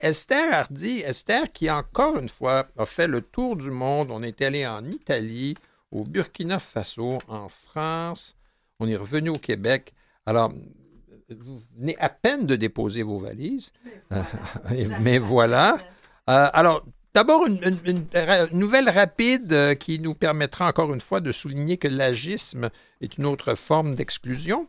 Esther Hardy, Esther qui encore une fois a fait le tour du monde. On est allé en Italie, au Burkina Faso, en France. On est revenu au Québec. Alors, vous venez à peine de déposer vos valises. Mais voilà. Alors, d'abord, une nouvelle rapide qui nous permettra encore une fois de souligner que l'agisme est une autre forme d'exclusion.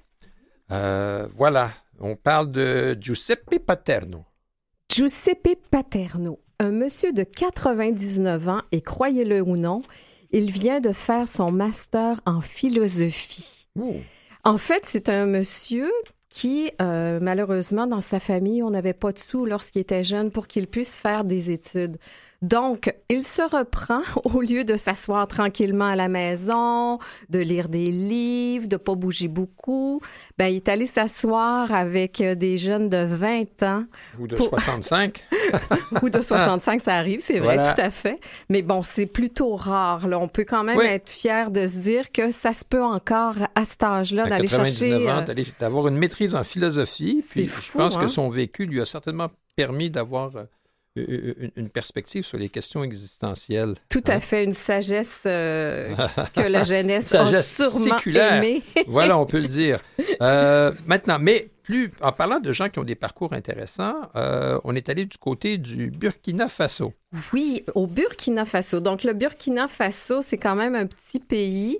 Voilà, on parle de Giuseppe Paterno. Giuseppe Paterno, un monsieur de 99 ans, et croyez-le ou non, il vient de faire son master en philosophie. Oh. En fait, c'est un monsieur qui, malheureusement, dans sa famille, on n'avait pas de sous lorsqu'il était jeune pour qu'il puisse faire des études. Donc, il se reprend au lieu de s'asseoir tranquillement à la maison, de lire des livres, de pas bouger beaucoup. Ben, il est allé s'asseoir avec des jeunes de 20 ans. Ou de 65. Ou de 65, ça arrive, c'est vrai, Voilà. tout à fait. Mais bon, c'est plutôt rare. Là. On peut quand même être fier de se dire que ça se peut encore à cet âge-là À d'aller 99 chercher... ans, d'avoir une maîtrise en philosophie. Puis fou, je pense hein? que son vécu lui a certainement permis d'avoir une perspective sur les questions existentielles. Tout à fait, une sagesse que la jeunesse Sagesse a sûrement séculaire. aimée. Voilà, on peut le dire. Maintenant, mais en parlant de gens qui ont des parcours intéressants, on est allé du côté du Burkina Faso. Oui, au Burkina Faso. Donc, le Burkina Faso, c'est quand même un petit pays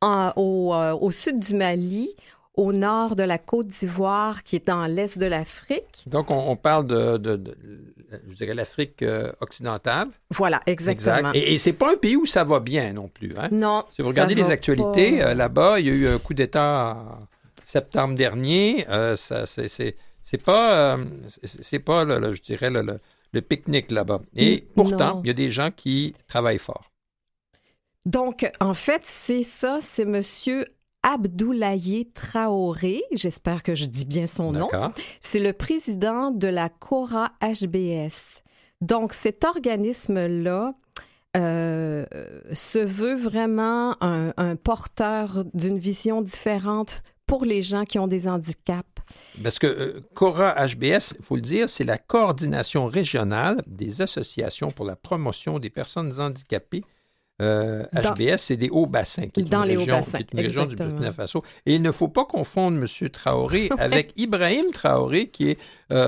au sud du Mali, au nord de la Côte d'Ivoire, qui est dans l'est de l'Afrique. Donc, on parle de je dirais, l'Afrique occidentale. Voilà, exactement. Exact. Et c'est pas un pays où ça va bien non plus. Hein? Non. Si vous regardez les actualités, là-bas, il y a eu un coup d'État en septembre dernier. C'est pas, je dirais, le pique-nique là-bas. Et pourtant, il y a des gens qui travaillent fort. Donc, en fait, c'est ça, c'est monsieur Abdoulaye Traoré, j'espère que je dis bien son nom. C'est le président de la Cora HBS. Donc, cet organisme-là se veut vraiment un porteur d'une vision différente pour les gens qui ont des handicaps. Parce que Cora HBS, il faut le dire, c'est la coordination régionale des associations pour la promotion des personnes handicapées. HBS, c'est des hauts-bassins, qui est une région du Burkina Faso. Et il ne faut pas confondre M. Traoré avec Ibrahim Traoré, qui est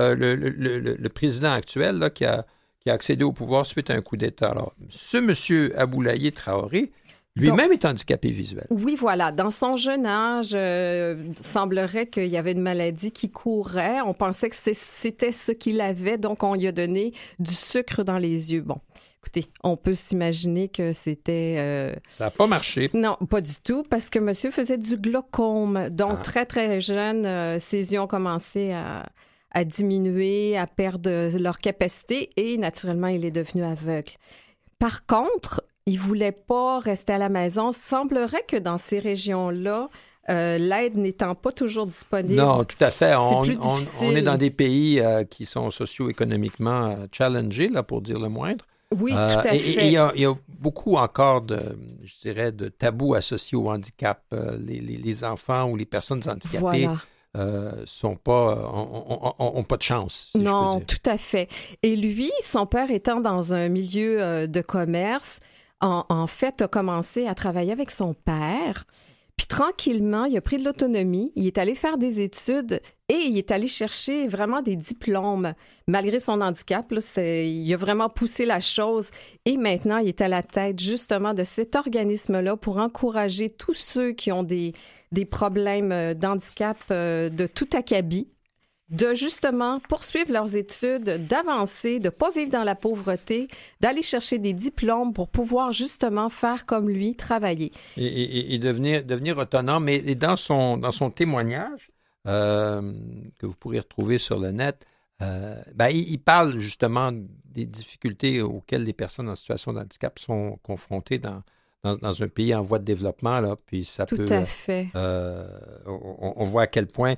le président actuel là, qui a accédé au pouvoir suite à un coup d'État. Alors, ce M. Abdoulaye Traoré, lui-même est handicapé visuel. Oui, voilà. Dans son jeune âge, il semblerait qu'il y avait une maladie qui courait. On pensait que c'était ce qu'il avait, donc on lui a donné du sucre dans les yeux. Bon. Écoutez, on peut s'imaginer que c'était... Ça n'a pas marché. Non, pas du tout, parce que monsieur faisait du glaucome. Donc, très, très jeune, ses yeux ont commencé à diminuer, à perdre leur capacité et, naturellement, il est devenu aveugle. Par contre, il ne voulait pas rester à la maison. Semblerait que dans ces régions-là, l'aide n'étant pas toujours disponible. Non, tout à fait. C'est plus difficile. On est dans des pays qui sont socio-économiquement challengés, là, pour dire le moindre. Oui, tout à fait. Et il y a beaucoup encore de tabous associés au handicap. Les enfants ou les personnes handicapées ont pas de chance. Si non, je peux dire. tout à fait. Et lui, son père étant dans un milieu de commerce, en fait, a commencé à travailler avec son père. Puis tranquillement, il a pris de l'autonomie, il est allé faire des études et il est allé chercher vraiment des diplômes. Malgré son handicap, là, il a vraiment poussé la chose et maintenant, il est à la tête justement de cet organisme-là pour encourager tous ceux qui ont des problèmes d'handicap de tout acabit, de justement poursuivre leurs études, d'avancer, de ne pas vivre dans la pauvreté, d'aller chercher des diplômes pour pouvoir justement faire comme lui, travailler. Et devenir autonome. Et dans son témoignage, que vous pourrez retrouver sur le net, il parle justement des difficultés auxquelles les personnes en situation de handicap sont confrontées dans un pays en voie de développement. Là, puis ça Tout peut, à fait. On voit à quel point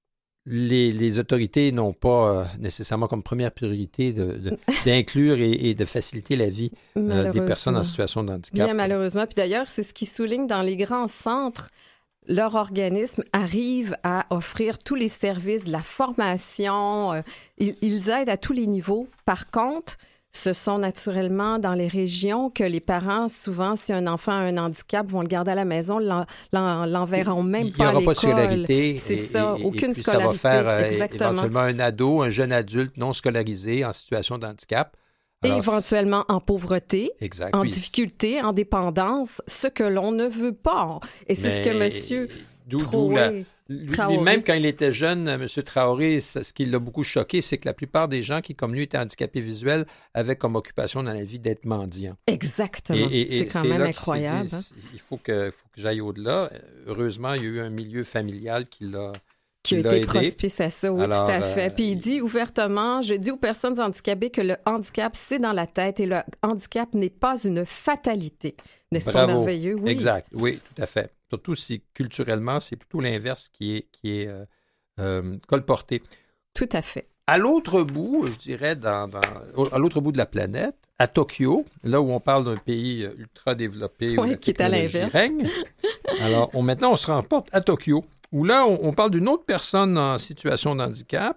les autorités n'ont pas nécessairement comme première priorité d'inclure et de faciliter la vie des personnes en situation de handicap. Bien malheureusement. Puis d'ailleurs, c'est ce qui souligne dans les grands centres leur organisme arrive à offrir tous les services de la formation. Ils aident à tous les niveaux. Par contre, ce sont naturellement dans les régions que les parents, souvent, si un enfant a un handicap, vont le garder à la maison, l'enverront même pas à l'école. Il n'y aura pas de scolarité. C'est ça, aucune et puis scolarité. Ça va faire exactement. éventuellement un ado, un jeune adulte non scolarisé en situation de handicap. Alors, et éventuellement en pauvreté, exact, en difficulté, en dépendance, ce que l'on ne veut pas. Et c'est ce que monsieur Traoré... Même quand il était jeune, M. Traoré, ce qui l'a beaucoup choqué, c'est que la plupart des gens qui, comme lui, étaient handicapés visuels, avaient comme occupation dans la vie d'être mendiants. Exactement. C'est quand même incroyable. Il faut que j'aille au-delà. Heureusement, il y a eu un milieu familial qui a été propice à ça, oui, alors, tout à fait. Puis il dit ouvertement, je dis aux personnes handicapées que le handicap, c'est dans la tête et le handicap n'est pas une fatalité. N'est-ce pas merveilleux? Oui. Exact, oui, tout à fait. Surtout si culturellement, c'est plutôt l'inverse qui est colporté. Tout à fait. À l'autre bout, je dirais, à l'autre bout de la planète, à Tokyo, là où on parle d'un pays ultra développé, où la qui est à l'inverse. Règne. Alors, maintenant, on se remporte à Tokyo, où là, on parle d'une autre personne en situation de handicap,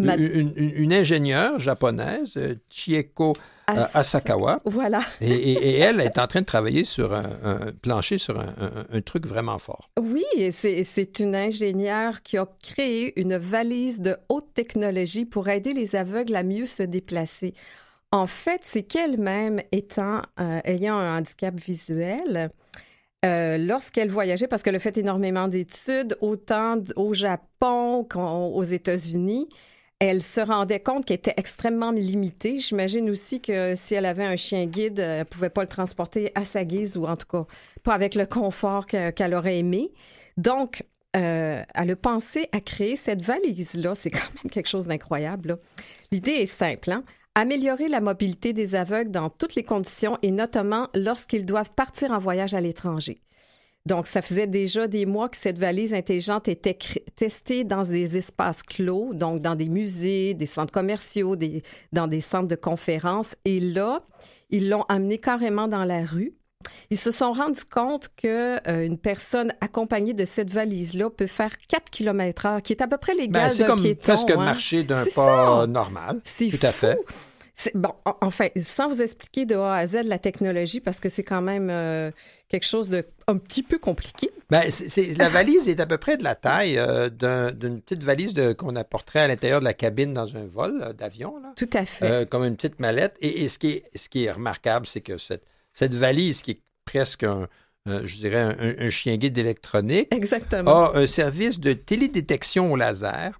une ingénieure japonaise, Chieko Asakawa. Voilà. et elle est en train de travailler sur plancher sur un truc vraiment fort. Oui, c'est une ingénieure qui a créé une valise de haute technologie pour aider les aveugles à mieux se déplacer. En fait, c'est qu'elle-même, ayant un handicap visuel, lorsqu'elle voyageait, parce qu'elle a fait énormément d'études, autant au Japon qu'aux États-Unis, elle se rendait compte qu'elle était extrêmement limitée. J'imagine aussi que si elle avait un chien guide, elle ne pouvait pas le transporter à sa guise ou en tout cas pas avec le confort qu'elle aurait aimé. Donc, elle a pensé à créer cette valise-là. C'est quand même quelque chose d'incroyable, là. L'idée est simple, hein? Améliorer la mobilité des aveugles dans toutes les conditions et notamment lorsqu'ils doivent partir en voyage à l'étranger. Donc, ça faisait déjà des mois que cette valise intelligente était testée dans des espaces clos, donc dans des musées, des centres commerciaux, dans des centres de conférences. Et là, ils l'ont amenée carrément dans la rue. Ils se sont rendus compte qu'une personne accompagnée de cette valise-là peut faire 4 km/h, qui est à peu près l'égal d'un piéton. C'est comme presque marcher d'un pas normal. C'est tout à fait. Bon, enfin, sans vous expliquer de A à Z la technologie, parce que c'est quand même quelque chose de un petit peu compliqué. La valise est à peu près de la taille d'une petite valise qu'on apporterait à l'intérieur de la cabine dans un vol d'avion. Là. Tout à fait. Comme une petite mallette. Et ce qui est remarquable, c'est que cette valise, qui est presque je dirais un chien guide électronique, exactement, a un service de télédétection au laser.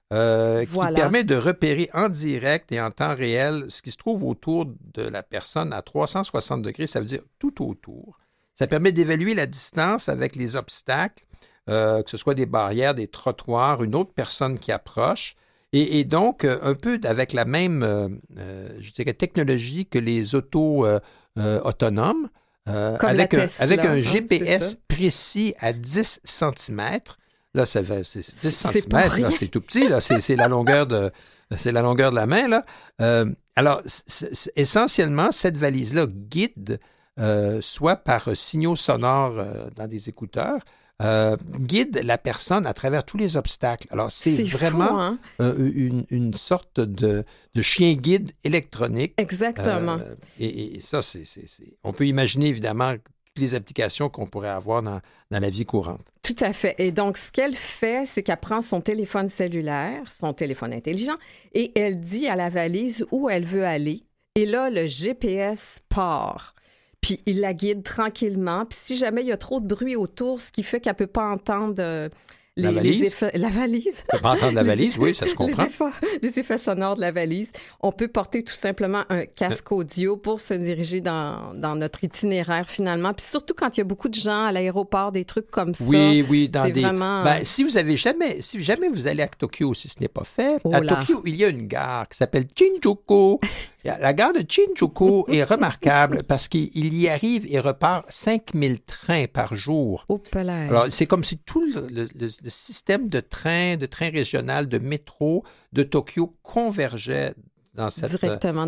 Qui permet de repérer en direct et en temps réel ce qui se trouve autour de la personne à 360 degrés, ça veut dire tout autour. Ça permet d'évaluer la distance avec les obstacles, que ce soit des barrières, des trottoirs, une autre personne qui approche. Et donc, un peu avec la même, je dirais, technologie que les autos autonomes, avec un GPS précis à 10 cm. Là, c'est 10 cm, là, c'est tout petit, là, c'est la longueur de la main, là. Alors, essentiellement, cette valise-là guide, soit par signaux sonores dans des écouteurs, guide la personne à travers tous les obstacles. Alors, c'est vraiment fou, hein? Une sorte de chien guide électronique. Exactement. Et ça, on peut imaginer, évidemment, les applications qu'on pourrait avoir dans la vie courante. Tout à fait. Et donc, ce qu'elle fait, c'est qu'elle prend son téléphone cellulaire, son téléphone intelligent, et elle dit à la valise où elle veut aller. Et là, le GPS part. Puis, il la guide tranquillement. Puis, si jamais il y a trop de bruit autour, ce qui fait qu'elle ne peut pas entendre... La valise? La valise. On peut pas entendre la valise, oui, ça se comprend. Les effets sonores de la valise. On peut porter tout simplement un casque audio pour se diriger dans notre itinéraire finalement. Puis surtout quand il y a beaucoup de gens à l'aéroport, des trucs comme ça. Oui, dans des... Vraiment... si jamais vous allez à Tokyo, si ce n'est pas fait, à Tokyo, il y a une gare qui s'appelle Shinjuku. La gare de Shinjuku est remarquable parce qu'il y arrive et repart 5000 trains par jour. Alors, c'est comme si tout le système de train régional, de métro de Tokyo convergeait dans cette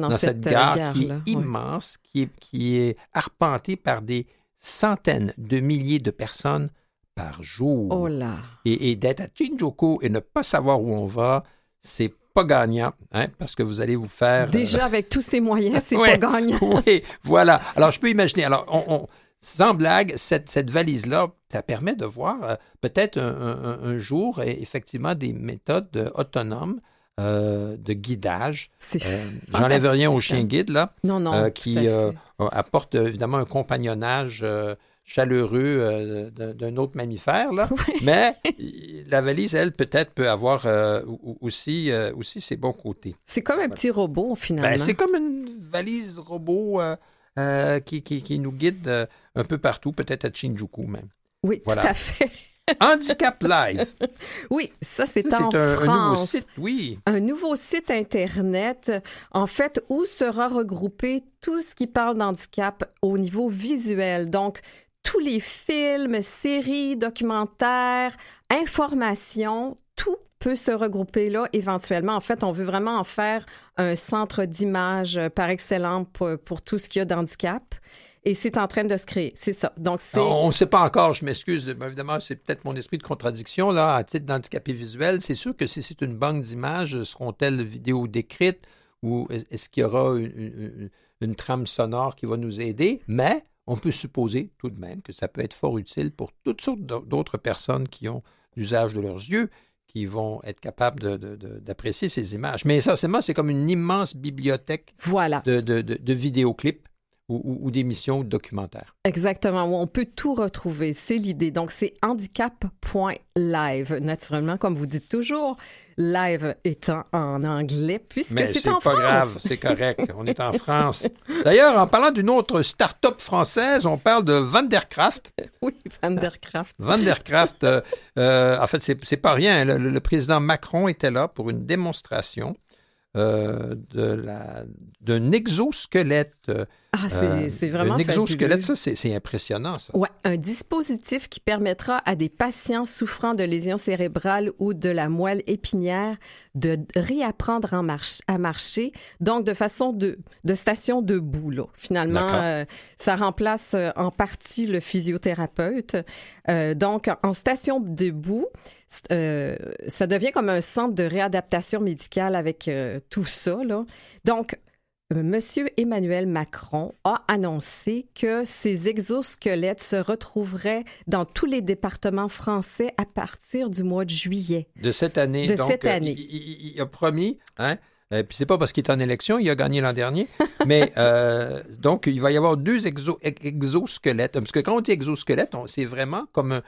gare qui est immense, qui est arpentée par des centaines de milliers de personnes par jour. Oh là! Et d'être à Shinjuku et ne pas savoir où on va, c'est pas gagnant, hein, parce que vous allez vous faire... Déjà, avec tous ces moyens, c'est ouais, pas gagnant. Oui, voilà. Alors, je peux imaginer. Alors, sans blague, cette valise-là, ça permet de voir peut-être un jour, effectivement, des méthodes autonomes de guidage. J'enlève rien au chien guide, là, non, qui apporte évidemment un compagnonnage chaleureux d'un autre mammifère, là. Oui. Mais la valise, elle, peut-être peut avoir aussi ses bons côtés. C'est comme un petit robot, finalement. Ben, c'est comme une valise robot qui nous guide un peu partout, peut-être à Shinjuku même. Oui, voilà. Tout à fait. Handicap Live. Oui, ça, c'est en France. C'est un nouveau site, oui. Un nouveau site Internet, en fait, où sera regroupé tout ce qui parle d'handicap au niveau visuel. Donc, tous les films, séries, documentaires, informations, tout peut se regrouper là éventuellement. En fait, on veut vraiment en faire un centre d'image par excellence pour tout ce qu'il y a d'handicap. Et c'est en train de se créer, c'est ça. Donc, on ne sait pas encore, je m'excuse, évidemment, c'est peut-être mon esprit de contradiction, là, à titre d'handicapé visuel. C'est sûr que si c'est une banque d'images, seront-elles vidéo décrites ou est-ce qu'il y aura une trame sonore qui va nous aider? Mais on peut supposer tout de même que ça peut être fort utile pour toutes sortes d'autres personnes qui ont l'usage de leurs yeux, qui vont être capables d'apprécier ces images. Mais essentiellement, c'est comme une immense bibliothèque de vidéoclips ou d'émissions ou de documentaires. Exactement, où on peut tout retrouver. C'est l'idée. Donc, c'est handicap.live. Naturellement, comme vous dites toujours, live étant en anglais, puisque c'est en France. Mais c'est pas grave, c'est correct. On est en France. D'ailleurs, en parlant d'une autre start-up française, on parle de Vandercraft. Oui, Vandercraft. Vandercraft, en fait, c'est pas rien. Le président Macron était là pour une démonstration d'un exosquelette. C'est vraiment un exosquelette, fabuleux. ça, c'est impressionnant, ça. Oui, un dispositif qui permettra à des patients souffrant de lésions cérébrales ou de la moelle épinière de réapprendre à marcher, donc de façon de station debout, là. Finalement, ça remplace en partie le physiothérapeute. Donc, en station debout, ça devient comme un centre de réadaptation médicale avec tout ça, là. Donc, Monsieur Emmanuel Macron a annoncé que ces exosquelettes se retrouveraient dans tous les départements français à partir du mois de juillet. De cette année. Cette année. Il a promis, hein? Puis c'est pas parce qu'il est en élection, il a gagné l'an dernier, mais donc il va y avoir 2 exosquelettes. Parce que quand on dit exosquelette, c'est vraiment comme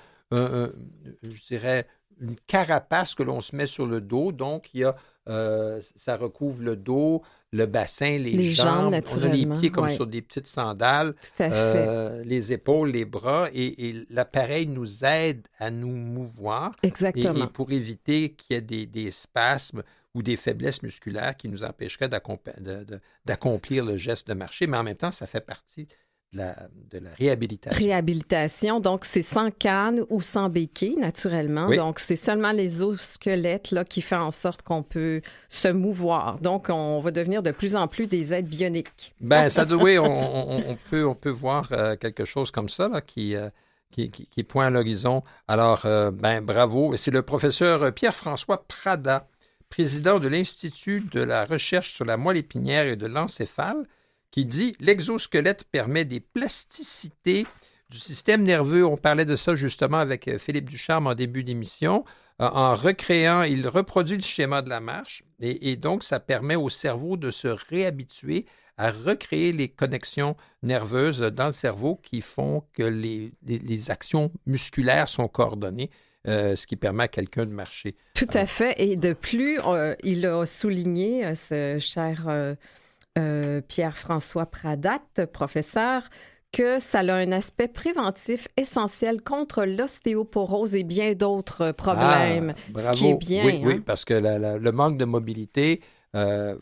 je dirais, une carapace que l'on se met sur le dos. Donc, il y a, ça recouvre le dos, le bassin, les jambes. On a les pieds comme sur des petites sandales. Tout à fait. Les épaules, les bras. Et l'appareil nous aide à nous mouvoir. Exactement. Et pour éviter qu'il y ait des spasmes ou des faiblesses musculaires qui nous empêcheraient d'accomplir le geste de marcher. Mais en même temps, ça fait partie de la réhabilitation. Réhabilitation, donc c'est sans canne ou sans béquille, naturellement. Oui. Donc, c'est seulement les os-squelettes là, qui font en sorte qu'on peut se mouvoir. Donc, on va devenir de plus en plus des êtres bioniques. Ben, ça doit, oui, on peut voir quelque chose comme ça là, qui pointe à l'horizon. Alors, bravo. C'est le professeur Pierre-François Prada, président de l'Institut de la recherche sur la moelle épinière et de l'encéphale, qui dit « L'exosquelette permet des plasticités du système nerveux. » On parlait de ça justement avec Philippe Ducharme en début d'émission. En recréant, il reproduit le schéma de la marche et donc ça permet au cerveau de se réhabituer à recréer les connexions nerveuses dans le cerveau qui font que les actions musculaires sont coordonnées, ce qui permet à quelqu'un de marcher. Tout à fait. Et de plus, il a souligné, ce cher... Pierre-François Pradat, professeur, que ça a un aspect préventif essentiel contre l'ostéoporose et bien d'autres problèmes, ce qui est bien. Oui, oui, parce que le manque de mobilité va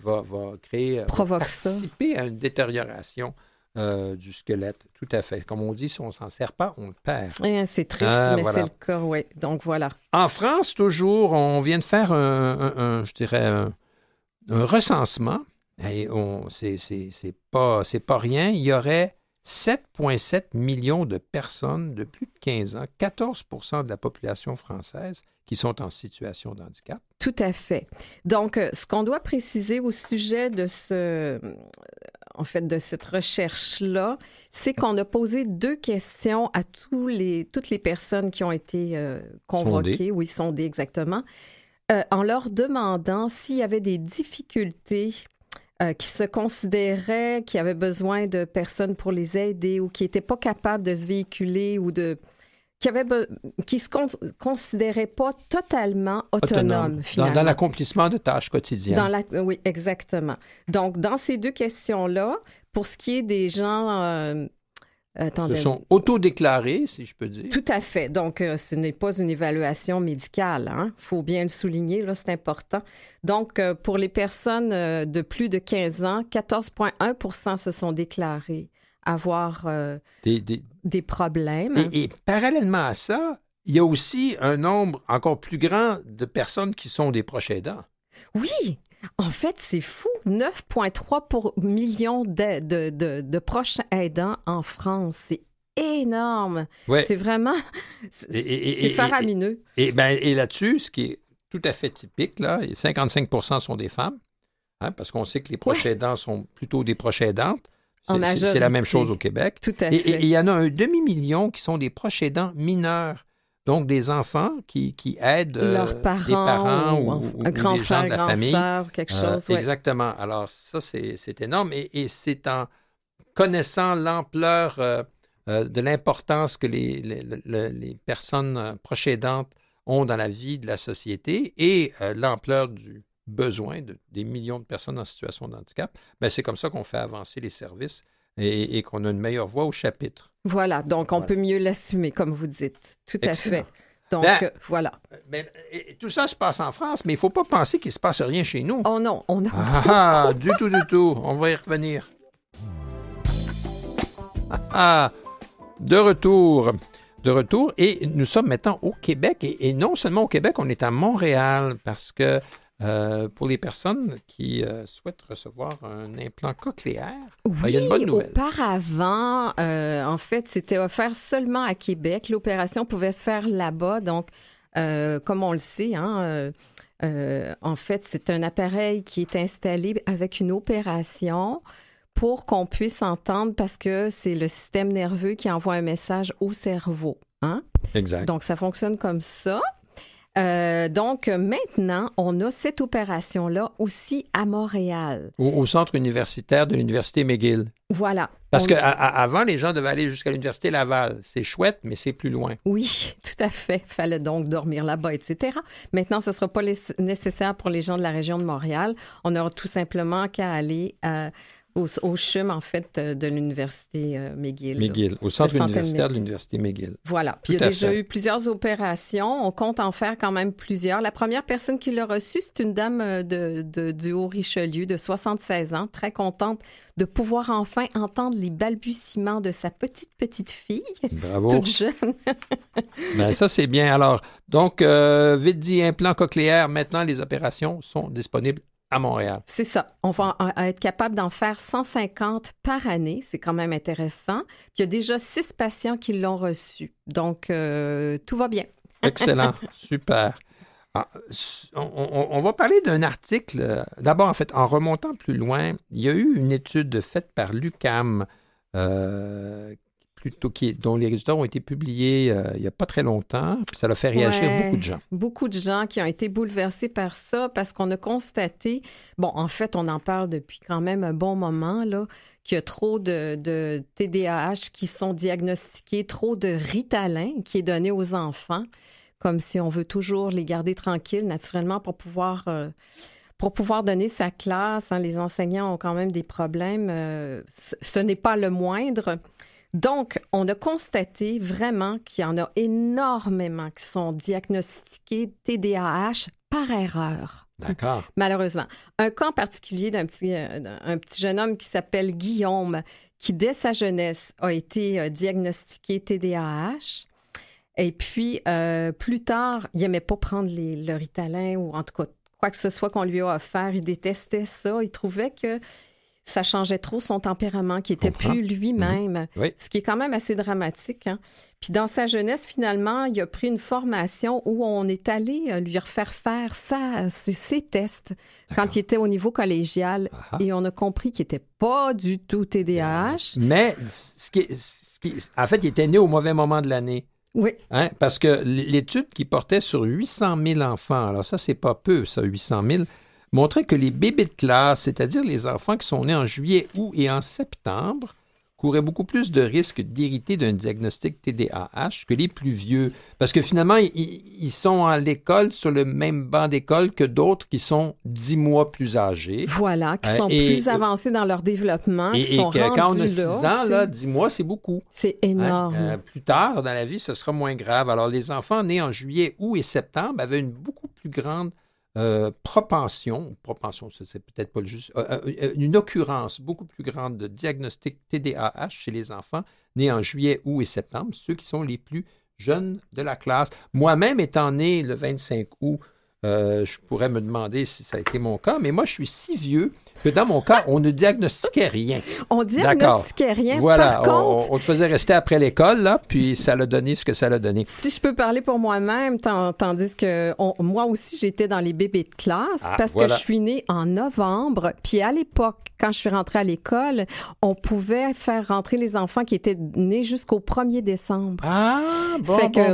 participer à une détérioration du squelette. Tout à fait. Comme on dit, si on ne s'en sert pas, on le perd. C'est triste, mais voilà. C'est le cas, oui. Donc, voilà. En France, toujours, on vient de faire je dirais, un recensement. Et c'est pas rien. Il y aurait 7,7 millions de personnes de plus de 15 ans, 14 % de la population française qui sont en situation de handicap. Tout à fait. Donc, ce qu'on doit préciser au sujet de de cette recherche-là, c'est qu'on a posé 2 questions à toutes les personnes qui ont été convoquées, sondées exactement, en leur demandant s'il y avait des difficultés qui se considéraient, qui avaient besoin de personnes pour les aider ou qui n'étaient pas capables de se véhiculer ou qui se considéraient pas totalement autonomes, finalement. Dans l'accomplissement de tâches quotidiennes. Oui, exactement. Donc, dans ces 2 questions-là, pour ce qui est des gens... se sont autodéclarés, si je peux dire. Tout à fait. Donc, ce n'est pas une évaluation médicale. Il faut bien le souligner, là, c'est important. Donc, pour les personnes de plus de 15 ans, 14,1 % se sont déclarés avoir des problèmes. Et parallèlement à ça, il y a aussi un nombre encore plus grand de personnes qui sont des proches aidants. Oui! En fait, c'est fou. 9,3 millions de proches aidants en France. C'est énorme. Ouais. C'est vraiment... C'est faramineux. Et là-dessus, ce qui est tout à fait typique, là, 55 % sont des femmes, parce qu'on sait que les proches aidants sont plutôt des proches aidantes. C'est la même chose au Québec. Tout à fait. Et il y en a un demi-million qui sont des proches aidants mineurs. Donc, des enfants qui aident leurs parents, des parents ou un grand des frère, gens de la grand famille. Sœur, quelque chose. Ouais. Exactement. Alors, ça, c'est énorme. Et c'est en connaissant l'ampleur de l'importance que les personnes proches aidantes ont dans la vie de la société et l'ampleur du besoin des millions de personnes en situation de handicap, c'est comme ça qu'on fait avancer les services et qu'on a une meilleure voix au chapitre. Voilà, donc on peut mieux l'assumer, comme vous dites. Tout à fait. Donc, voilà. Tout ça se passe en France, mais il ne faut pas penser qu'il ne se passe rien chez nous. Oh non, on a... Ah, du tout. On va y revenir. De retour, et nous sommes maintenant au Québec, et non seulement au Québec, on est à Montréal, parce que pour les personnes qui souhaitent recevoir un implant cochléaire, il y a une bonne nouvelle. Auparavant, en fait, c'était offert seulement à Québec. L'opération pouvait se faire là-bas. Donc, comme on le sait, en fait, c'est un appareil qui est installé avec une opération pour qu'on puisse entendre parce que c'est le système nerveux qui envoie un message au cerveau. Exact. Donc, ça fonctionne comme ça. Donc, maintenant, on a cette opération-là aussi à Montréal. Au centre universitaire de l'Université McGill. Voilà. Parce qu'avant, les gens devaient aller jusqu'à l'Université Laval. C'est chouette, mais c'est plus loin. Oui, tout à fait. Il fallait donc dormir là-bas, etc. Maintenant, ce ne sera pas nécessaire pour les gens de la région de Montréal. On aura tout simplement qu'à aller au CHUM, en fait, de l'Université McGill. McGill, au centre universitaire de l'Université McGill. Voilà. Puis il y a déjà eu plusieurs opérations. On compte en faire quand même plusieurs. La première personne qui l'a reçue, c'est une dame du Haut-Richelieu de 76 ans, très contente de pouvoir enfin entendre les balbutiements de sa petite fille. Bravo. Toute jeune. Ça, c'est bien. Alors, donc, vite dit, implant cochléaire, maintenant, les opérations sont disponibles à Montréal. C'est ça. On va être capable d'en faire 150 par année. C'est quand même intéressant. Puis il y a déjà 6 patients qui l'ont reçu. Donc, tout va bien. Excellent. Super. On va parler d'un article. D'abord, en fait, en remontant plus loin, il y a eu une étude faite par l'UQAM dont les résultats ont été publiés il n'y a pas très longtemps, puis ça a fait réagir beaucoup de gens. Beaucoup de gens qui ont été bouleversés par ça parce qu'on a constaté, en fait, on en parle depuis quand même un bon moment, là, qu'il y a trop de TDAH qui sont diagnostiqués, trop de Ritalin qui est donné aux enfants, comme si on veut toujours les garder tranquilles, naturellement, pour pouvoir donner sa classe. Les enseignants ont quand même des problèmes. Ce n'est pas le moindre. Donc, on a constaté vraiment qu'il y en a énormément qui sont diagnostiqués TDAH par erreur. D'accord. Malheureusement. Un cas en particulier d'un petit jeune homme qui s'appelle Guillaume, qui dès sa jeunesse a été diagnostiqué TDAH. Et puis, plus tard, il n'aimait pas prendre le Ritalin ou en tout cas, quoi que ce soit qu'on lui a offert. Il détestait ça. Il trouvait que ça changeait trop son tempérament, qui était plus lui-même, Oui. ce qui est quand même assez dramatique. Hein? Puis dans sa jeunesse, finalement, il a pris une formation où on est allé lui refaire faire ses tests quand il était au niveau collégial et on a compris qu'il n'était pas du tout TDAH. Mais en fait, il était né au mauvais moment de l'année. Oui. Hein? Parce que l'étude qui portait sur 800 000 enfants, alors ça, c'est pas peu, ça, 800 000, montrait que les bébés de classe, c'est-à-dire les enfants qui sont nés en juillet, août et en septembre, couraient beaucoup plus de risques d'hériter d'un diagnostic TDAH que les plus vieux. Parce que finalement, ils sont à l'école sur le même banc d'école que d'autres qui sont 10 mois plus âgés. Voilà, qui sont plus avancés dans leur développement, qui sont rendus quand on a 6 là, ans, là, 10 mois, c'est beaucoup. C'est énorme. Hein? Plus tard dans la vie, ce sera moins grave. Alors, les enfants nés en juillet, août et septembre avaient une beaucoup plus grande propension, c'est peut-être pas le juste, une occurrence beaucoup plus grande de diagnostic TDAH chez les enfants nés en juillet, août et septembre, ceux qui sont les plus jeunes de la classe. Moi-même, étant né le 25 août, je pourrais me demander si ça a été mon cas, mais moi, je suis si vieux que dans mon cas, on ne diagnostiquait rien. On diagnostiquait rien. Voilà, par contre, on te faisait rester après l'école, là, puis ça l'a donné ce que ça l'a donné. Si je peux parler pour moi-même, tandis que moi aussi, j'étais dans les bébés de classe parce que je suis née en novembre. Puis à l'époque, quand je suis rentrée à l'école, on pouvait faire rentrer les enfants qui étaient nés jusqu'au 1er décembre. Ah, bon, ça fait que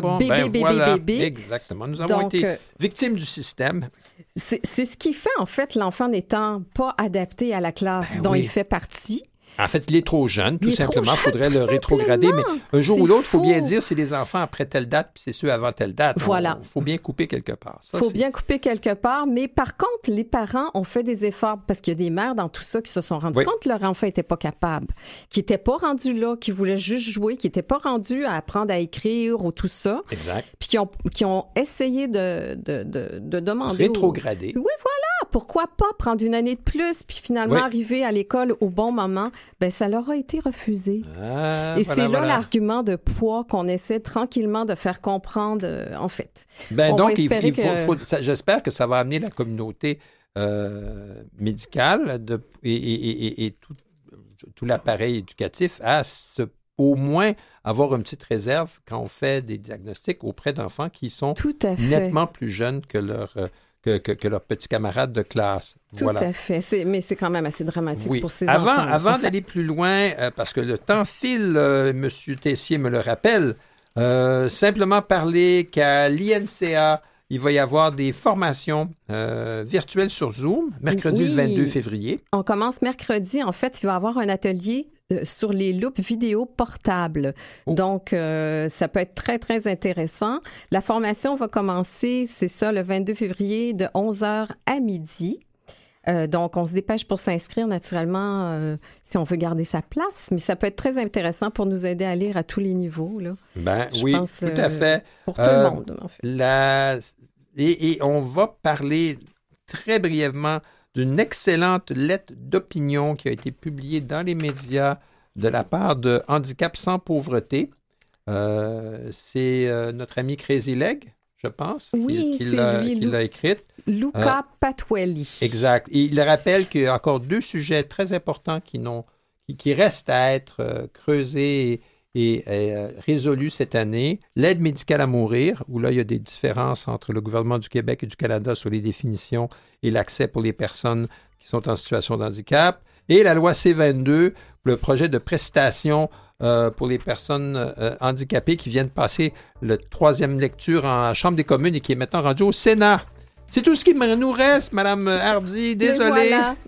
bébé. Exactement. Nous avons été victimes du système. C'est ce qui fait, en fait, l'enfant n'étant pas adapté à la classe dont il fait partie. En fait, il est trop jeune, tout simplement. Il faudrait le rétrograder. Mais un jour ou l'autre, il faut bien dire c'est les enfants après telle date, puis c'est ceux avant telle date. Voilà. Il faut bien couper quelque part. Il faut bien couper quelque part. Mais par contre, les parents ont fait des efforts parce qu'il y a des mères dans tout ça qui se sont rendues compte que leur enfant n'était pas capable, qui n'était pas rendu là, qui voulait juste jouer, qui n'était pas rendu à apprendre à écrire ou tout ça. Exact. Puis qui ont essayé de demander... Rétrograder. Oui, voilà. Pourquoi pas prendre une année de plus puis finalement arriver à l'école au bon moment? Ben ça leur a été refusé. Et c'est là l'argument de poids qu'on essaie tranquillement de faire comprendre, en fait. Donc, j'espère que ça va amener la communauté médicale et tout l'appareil éducatif à au moins avoir une petite réserve quand on fait des diagnostics auprès d'enfants qui sont nettement plus jeunes que leurs petits camarades de classe. Tout à fait. Mais c'est quand même assez dramatique pour ces enfants. Avant d'aller plus loin, parce que le temps file, M. Tessier me le rappelle, simplement parler qu'à l'INCA, il va y avoir des formations virtuelles sur Zoom, mercredi le 22 février. On commence mercredi. En fait, il va y avoir un atelier sur les loupes vidéo portables. Donc, ça peut être très, très intéressant. La formation va commencer, c'est ça, le 22 février de 11h à midi. Donc, on se dépêche pour s'inscrire, naturellement, si on veut garder sa place. Mais ça peut être très intéressant pour nous aider à lire à tous les niveaux. Là. Je pense, tout à fait. Pour tout le monde, en fait. Et on va parler très brièvement d'une excellente lettre d'opinion qui a été publiée dans les médias de la part de Handicap sans pauvreté. C'est notre ami Crazy Leg, je pense, qui l'a écrite. Luca Patwelli. Exact. Et il rappelle qu'il y a encore 2 sujets très importants qui restent à être creusés et résolus cette année. L'aide médicale à mourir, où là, il y a des différences entre le gouvernement du Québec et du Canada sur les définitions et l'accès pour les personnes qui sont en situation de handicap. Et la loi C-22, le projet de prestation pour les personnes handicapées qui viennent passer la 3e lecture en Chambre des communes et qui est maintenant rendu au Sénat. C'est tout ce qui nous reste, Mme Hardy. Désolée.